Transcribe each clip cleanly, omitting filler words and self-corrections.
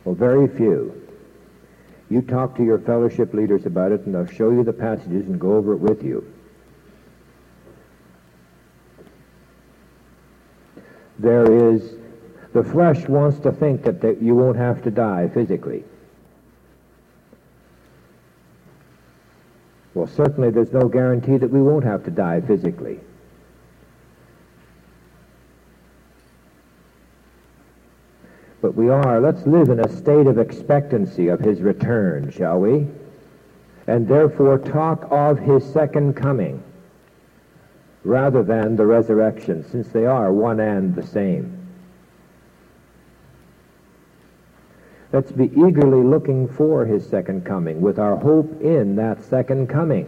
Well, very few. You talk to your fellowship leaders about it, and they'll show you the passages and go over it with you. The flesh wants to think that you won't have to die physically. Well, certainly there's no guarantee that we won't have to die physically. But let's live in a state of expectancy of his return, shall we? And therefore talk of his second coming rather than the resurrection, since they are one and the same. Let's be eagerly looking for his second coming with our hope in that second coming.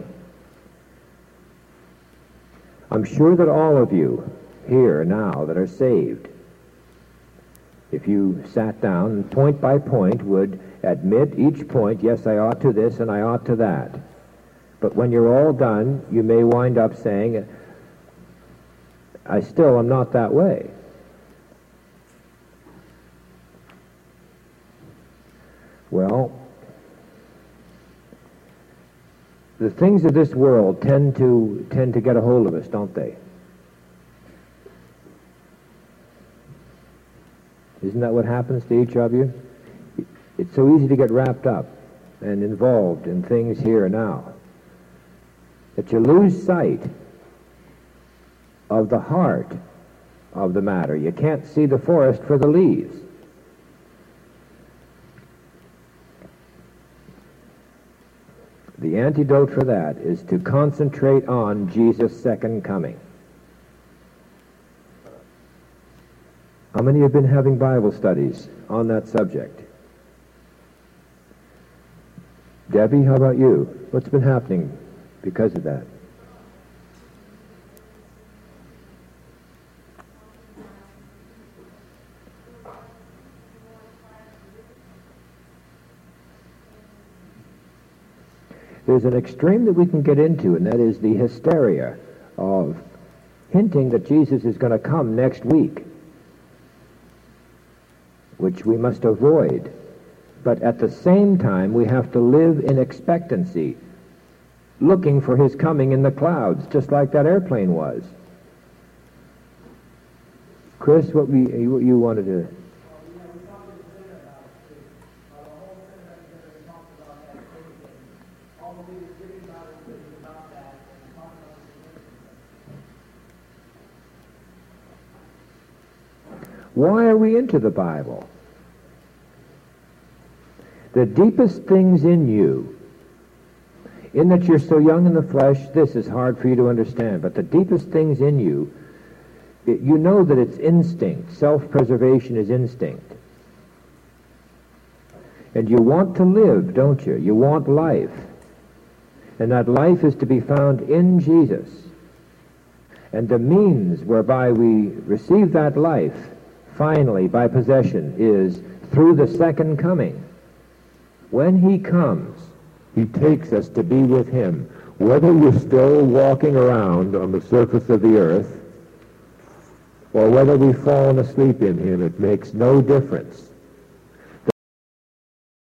I'm sure that all of you here now that are saved, if you sat down and point by point would admit each point, yes, I ought to this and I ought to that. But when you're all done, you may wind up saying, I still am not that way. Well, the things of this world tend to get a hold of us, don't they? Isn't that what happens to each of you? It's so easy to get wrapped up and involved in things here and now that you lose sight of the heart of the matter. You can't see the forest for the leaves. The antidote for that is to concentrate on Jesus' second coming. How many have been having Bible studies on that subject? Debbie, how about you? What's been happening because of that? There's an extreme that we can get into, and that is the hysteria of hinting that Jesus is going to come next week, which we must avoid. But at the same time, we have to live in expectancy, looking for his coming in the clouds, just like that airplane was. Chris, what you wanted to... Why are we into the Bible? The deepest things in you, in that you're so young in the flesh, this is hard for you to understand, but the deepest things in you, you know that it's instinct. Self-preservation is instinct. And you want to live, don't you? You want life. And that life is to be found in Jesus. And the means whereby we receive that life, finally, by possession, is through the second coming. When he comes, he takes us to be with him. Whether you're still walking around on the surface of the earth, or whether we've fallen asleep in him, it makes no difference.